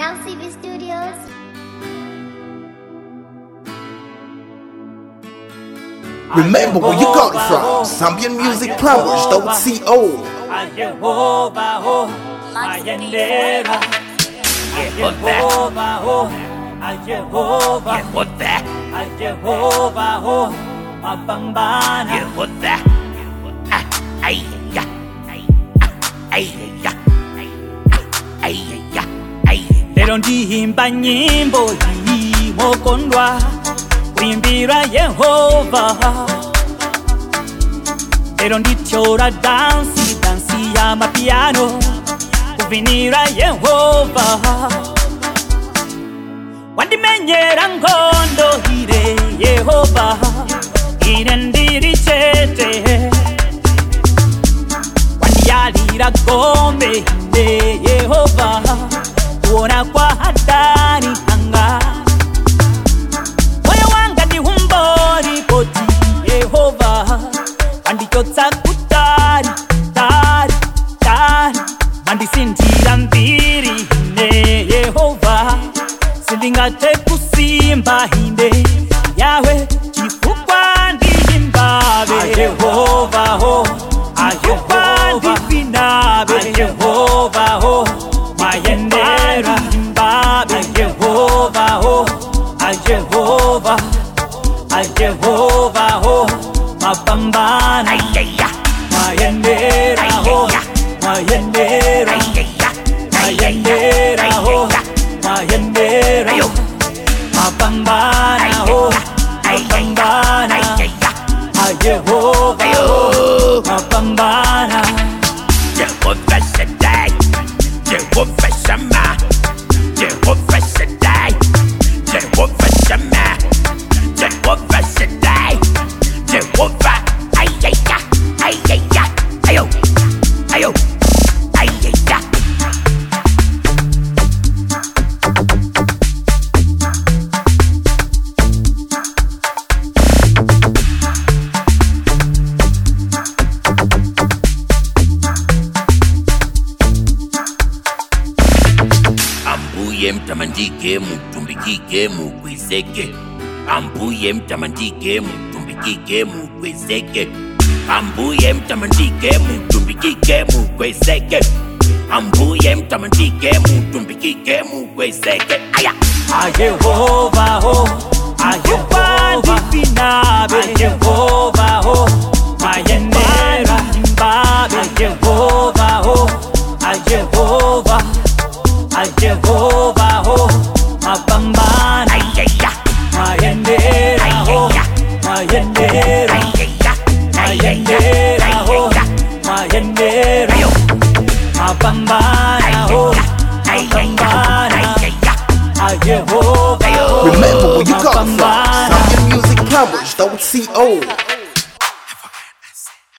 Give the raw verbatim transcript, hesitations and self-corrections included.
L C B Studios. Remember where you got it from. Zambian Music Powers dot co. Jehovah, oh, Ayendera. Jehovah, oh, Jehovah. Jehovah, Jehovah, oh, Mapambana. Jehovah, ay ya, ay ya, ay ya, ay. Lero ndihimba nyimbo yimokondwa kuimbira Yehova. Lero ndichora dansi, dansi ya mapiano kuvinira Yehova. Wandimenyera ngondo ire Yehova, ine ndiri chete. Wandiyalira gombe ine Yehova, kuona kwa hatari anga. Moyo wanga ndi humbori poti Yehova, wandichotsa kutari, tari, tari. Wandisindira mbiri ine Yehova, sindingate kusimba hinde yawe chifukwa ndihimbabe. Jehova ho, Jehova ndipinabe. Jehova ho, mayendera himbabe. Jehova ho, Jehova, Jehova ho, mapambana. Mayendera ho, mayendera, mayendera ho, mayendera, mapambana ho, mapambana. Jehova ho, mapambana. Jehovah Shaddai, Jehovah Shammah, Jehovah Shaddai, Jehovah Shammah, Jehovah Shaddai, Jehovah. Ayaya, ayaya, ayo, ayo, ayaya. Ambuye mtamandike mutumbikike mukwizeke. Ambuye mtamandike mutumbikike mukwizeke. Ambuye mtamandike mutumbikike mukwizeke. Ambuye mtamandike mutumbikike mukwizeke. Aya. Jehova ho, Jehova ndipinabe. Jehova ho, mayendera himbabe. Jehova ho, Jehova, Jehova ho, mapambana. Mayendera ho, mayendera, mayendera ho, mayendera, mapambana ho, mapambana. Jehova ho, Remember where you got it from. mapambana. Zambian Music Powers dot co.